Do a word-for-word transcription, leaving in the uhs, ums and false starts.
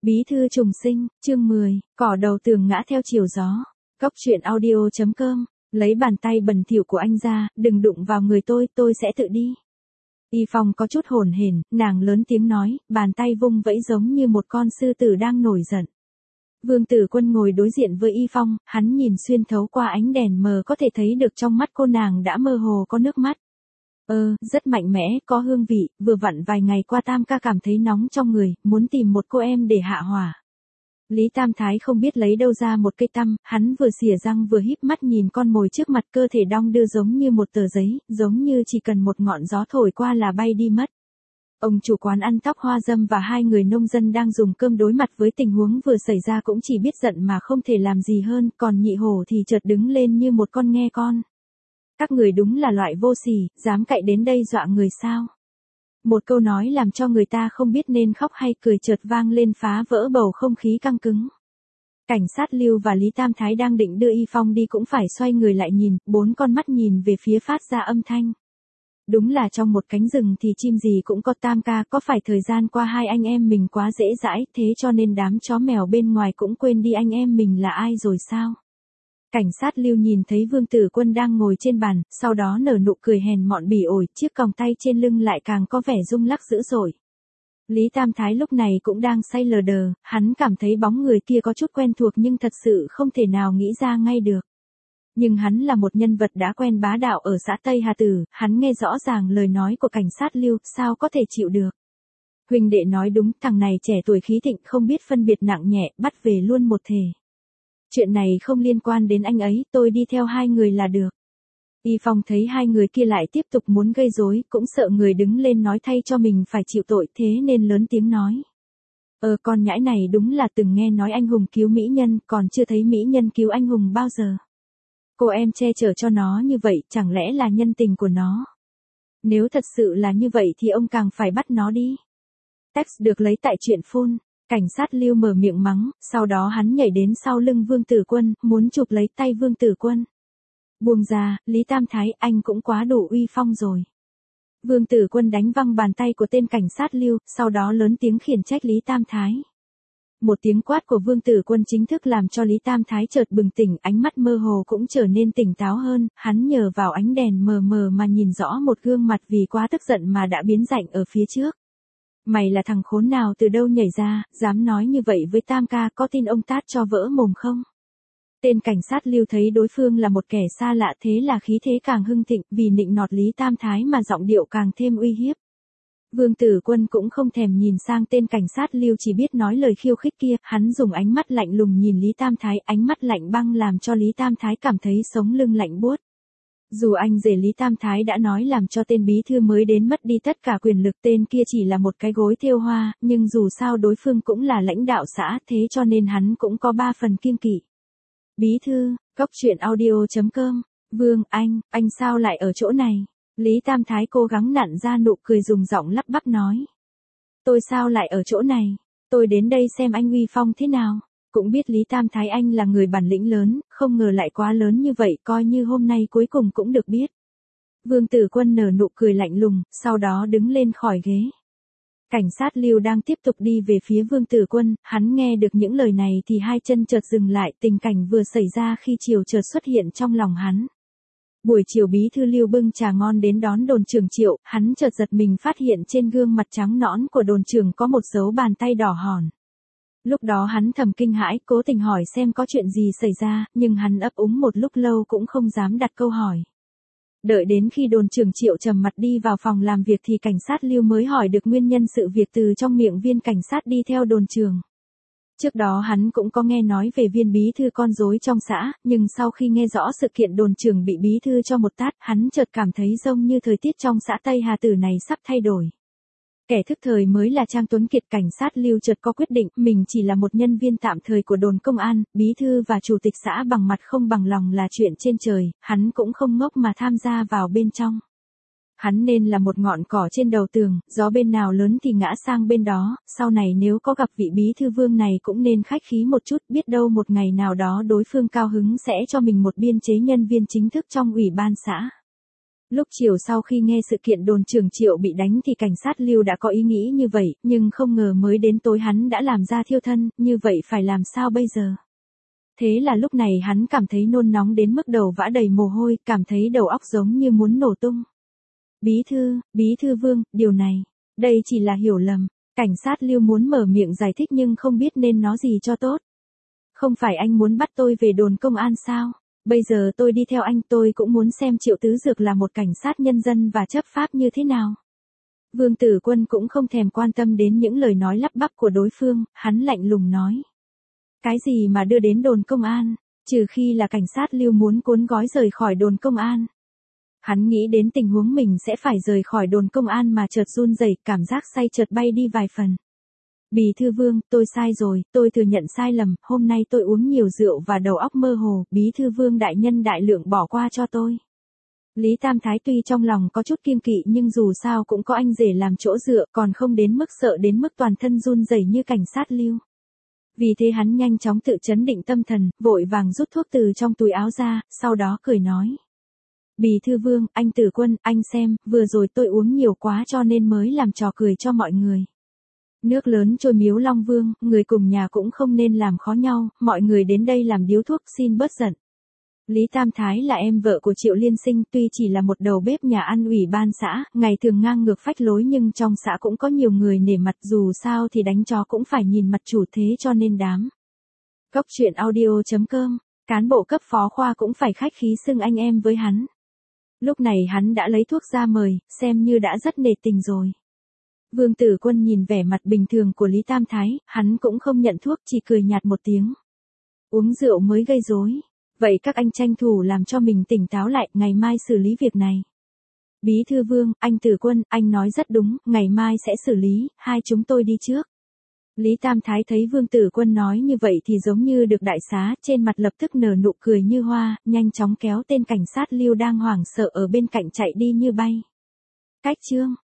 Bí thư trùng sinh, chương mười, cỏ đầu tường ngã theo chiều gió. Cóc truyện audio chấm com, lấy bàn tay bẩn thỉu của anh ra, đừng đụng vào người tôi, tôi sẽ tự đi. Y Phong có chút hồn hển, nàng lớn tiếng nói, bàn tay vung vẫy giống như một con sư tử đang nổi giận. Vương Tử Quân ngồi đối diện với Y Phong, hắn nhìn xuyên thấu qua ánh đèn mờ có thể thấy được trong mắt cô nàng đã mơ hồ có nước mắt. Ơ, rất mạnh mẽ, có hương vị, vừa vặn vài ngày qua Tam ca cảm thấy nóng trong người, muốn tìm một cô em để hạ hỏa. Lý Tam Thái không biết lấy đâu ra một cây tăm, hắn vừa xỉa răng vừa híp mắt nhìn con mồi trước mặt, cơ thể đong đưa giống như một tờ giấy, giống như chỉ cần một ngọn gió thổi qua là bay đi mất. Ông chủ quán ăn tóc hoa dâm và hai người nông dân đang dùng cơm đối mặt với tình huống vừa xảy ra cũng chỉ biết giận mà không thể làm gì hơn, còn nhị hổ thì chợt đứng lên như một con nghe con. Các người đúng là loại vô sỉ, dám cậy đến đây dọa người sao? Một câu nói làm cho người ta không biết nên khóc hay cười chợt vang lên phá vỡ bầu không khí căng cứng. Cảnh sát Lưu và Lý Tam Thái đang định đưa Y Phong đi cũng phải xoay người lại nhìn, bốn con mắt nhìn về phía phát ra âm thanh. Đúng là trong một cánh rừng thì chim gì cũng có. Tam ca, có phải thời gian qua hai anh em mình quá dễ dãi, thế cho nên đám chó mèo bên ngoài cũng quên đi anh em mình là ai rồi sao? Cảnh sát Lưu nhìn thấy Vương Tử Quân đang ngồi trên bàn, sau đó nở nụ cười hèn mọn bỉ ổi, chiếc còng tay trên lưng lại càng có vẻ rung lắc dữ dội. Lý Tam Thái lúc này cũng đang say lờ đờ, hắn cảm thấy bóng người kia có chút quen thuộc nhưng thật sự không thể nào nghĩ ra ngay được. Nhưng hắn là một nhân vật đã quen bá đạo ở xã Tây Hà Tử, hắn nghe rõ ràng lời nói của cảnh sát Lưu, sao có thể chịu được. Huynh đệ nói đúng, thằng này trẻ tuổi khí thịnh không biết phân biệt nặng nhẹ, bắt về luôn một thể. Chuyện này không liên quan đến anh ấy, tôi đi theo hai người là được. Y Phong thấy hai người kia lại tiếp tục muốn gây rối, cũng sợ người đứng lên nói thay cho mình phải chịu tội, thế nên lớn tiếng nói. Ờ con nhãi này đúng là từng nghe nói anh hùng cứu mỹ nhân, còn chưa thấy mỹ nhân cứu anh hùng bao giờ. Cô em che chở cho nó như vậy, chẳng lẽ là nhân tình của nó? Nếu thật sự là như vậy thì ông càng phải bắt nó đi. Text được lấy tại truyện phun. Cảnh sát Lưu mở miệng mắng, sau đó hắn nhảy đến sau lưng Vương Tử Quân, muốn chụp lấy tay Vương Tử Quân. Buông ra, Lý Tam Thái, anh cũng quá đủ uy phong rồi. Vương Tử Quân đánh văng bàn tay của tên cảnh sát Lưu, sau đó lớn tiếng khiển trách Lý Tam Thái. Một tiếng quát của Vương Tử Quân chính thức làm cho Lý Tam Thái chợt bừng tỉnh, ánh mắt mơ hồ cũng trở nên tỉnh táo hơn, hắn nhờ vào ánh đèn mờ mờ mà nhìn rõ một gương mặt vì quá tức giận mà đã biến rạnh ở phía trước. Mày là thằng khốn nào từ đâu nhảy ra, dám nói như vậy với Tam ca, có tin ông tát cho vỡ mồm không? Tên cảnh sát Lưu thấy đối phương là một kẻ xa lạ, thế là khí thế càng hưng thịnh, vì nịnh nọt Lý Tam Thái mà giọng điệu càng thêm uy hiếp. Vương Tử Quân cũng không thèm nhìn sang tên cảnh sát Lưu, chỉ biết nói lời khiêu khích kia, hắn dùng ánh mắt lạnh lùng nhìn Lý Tam Thái, ánh mắt lạnh băng làm cho Lý Tam Thái cảm thấy sống lưng lạnh buốt. Dù anh rể Lý Tam Thái đã nói làm cho tên bí thư mới đến mất đi tất cả quyền lực, tên kia chỉ là một cái gối thêu hoa, nhưng dù sao đối phương cũng là lãnh đạo xã, thế cho nên hắn cũng có ba phần kiêng kỵ. Bí thư, cóc truyện audio chấm com, Vương, anh, anh sao lại ở chỗ này? Lý Tam Thái cố gắng nặn ra nụ cười dùng giọng lắp bắp nói. Tôi sao lại ở chỗ này? Tôi đến đây xem anh uy phong thế nào. Cũng biết Lý Tam Thái anh là người bản lĩnh lớn, không ngờ lại quá lớn như vậy, coi như hôm nay cuối cùng cũng được biết. Vương Tử Quân nở nụ cười lạnh lùng, sau đó đứng lên khỏi ghế. Cảnh sát Lưu đang tiếp tục đi về phía Vương Tử Quân, hắn nghe được những lời này thì hai chân chợt dừng lại, tình cảnh vừa xảy ra khi chiều chợt xuất hiện trong lòng hắn. Buổi chiều bí thư Lưu bưng trà ngon đến đón đồn trưởng Triệu, hắn chợt giật mình phát hiện trên gương mặt trắng nõn của đồn trưởng có một dấu bàn tay đỏ hòn. Lúc đó hắn thầm kinh hãi, cố tình hỏi xem có chuyện gì xảy ra, nhưng hắn ấp úng một lúc lâu cũng không dám đặt câu hỏi. Đợi đến khi đồn trưởng Triệu trầm mặt đi vào phòng làm việc thì cảnh sát Lưu mới hỏi được nguyên nhân sự việc từ trong miệng viên cảnh sát đi theo đồn trưởng. Trước đó hắn cũng có nghe nói về viên bí thư con rối trong xã, nhưng sau khi nghe rõ sự kiện đồn trưởng bị bí thư cho một tát, hắn chợt cảm thấy giống như thời tiết trong xã Tây Hà Tử này sắp thay đổi. Kẻ thức thời mới là Trang Tuấn Kiệt. Cảnh sát Lưu chợt có quyết định, mình chỉ là một nhân viên tạm thời của đồn công an, bí thư và chủ tịch xã bằng mặt không bằng lòng là chuyện trên trời, hắn cũng không ngốc mà tham gia vào bên trong. Hắn nên là một ngọn cỏ trên đầu tường, gió bên nào lớn thì ngã sang bên đó, sau này nếu có gặp vị bí thư Vương này cũng nên khách khí một chút, biết đâu một ngày nào đó đối phương cao hứng sẽ cho mình một biên chế nhân viên chính thức trong ủy ban xã. Lúc chiều sau khi nghe sự kiện đồn trưởng Triệu bị đánh thì cảnh sát Lưu đã có ý nghĩ như vậy, nhưng không ngờ mới đến tối hắn đã làm ra thiêu thân, như vậy phải làm sao bây giờ? Thế là lúc này hắn cảm thấy nôn nóng đến mức đầu vã đầy mồ hôi, cảm thấy đầu óc giống như muốn nổ tung. Bí thư, bí thư Vương, điều này, đây chỉ là hiểu lầm. Cảnh sát Lưu muốn mở miệng giải thích nhưng không biết nên nói gì cho tốt. Không phải anh muốn bắt tôi về đồn công an sao? Bây giờ tôi đi theo anh, tôi cũng muốn xem Triệu Tứ Dược là một cảnh sát nhân dân và chấp pháp như thế nào. Vương Tử Quân cũng không thèm quan tâm đến những lời nói lắp bắp của đối phương, hắn lạnh lùng nói. Cái gì mà đưa đến đồn công an, trừ khi là cảnh sát Lưu muốn cuốn gói rời khỏi đồn công an. Hắn nghĩ đến tình huống mình sẽ phải rời khỏi đồn công an mà chợt run rẩy, cảm giác say chợt bay đi vài phần. Bí thư Vương, tôi sai rồi, tôi thừa nhận sai lầm, hôm nay tôi uống nhiều rượu và đầu óc mơ hồ, bí thư Vương đại nhân đại lượng bỏ qua cho tôi. Lý Tam Thái tuy trong lòng có chút kiêng kỵ nhưng dù sao cũng có anh rể làm chỗ dựa, còn không đến mức sợ đến mức toàn thân run rẩy như cảnh sát Lưu. Vì thế hắn nhanh chóng tự trấn định tâm thần, vội vàng rút thuốc từ trong túi áo ra, sau đó cười nói. Bí thư Vương, anh Tử Quân, anh xem, vừa rồi tôi uống nhiều quá cho nên mới làm trò cười cho mọi người. Nước lớn trôi miếu Long Vương, người cùng nhà cũng không nên làm khó nhau, mọi người đến đây làm điếu thuốc, xin bớt giận. Lý Tam Thái là em vợ của Triệu Liên Sinh, tuy chỉ là một đầu bếp nhà ăn ủy ban xã, ngày thường ngang ngược phách lối nhưng trong xã cũng có nhiều người nể mặt, dù sao thì đánh chó cũng phải nhìn mặt chủ, thế cho nên đám. Cốc truyện audio chấm com, cán bộ cấp phó khoa cũng phải khách khí xưng anh em với hắn. Lúc này hắn đã lấy thuốc ra mời, xem như đã rất nể tình rồi. Vương Tử Quân nhìn vẻ mặt bình thường của Lý Tam Thái, hắn cũng không nhận thuốc, chỉ cười nhạt một tiếng. Uống rượu mới gây rối. Vậy các anh tranh thủ làm cho mình tỉnh táo lại, ngày mai xử lý việc này. Bí thư Vương, anh Tử Quân, anh nói rất đúng, ngày mai sẽ xử lý, hai chúng tôi đi trước. Lý Tam Thái thấy Vương Tử Quân nói như vậy thì giống như được đại xá, trên mặt lập tức nở nụ cười như hoa, nhanh chóng kéo tên cảnh sát Lưu đang hoảng sợ ở bên cạnh chạy đi như bay. Cách chương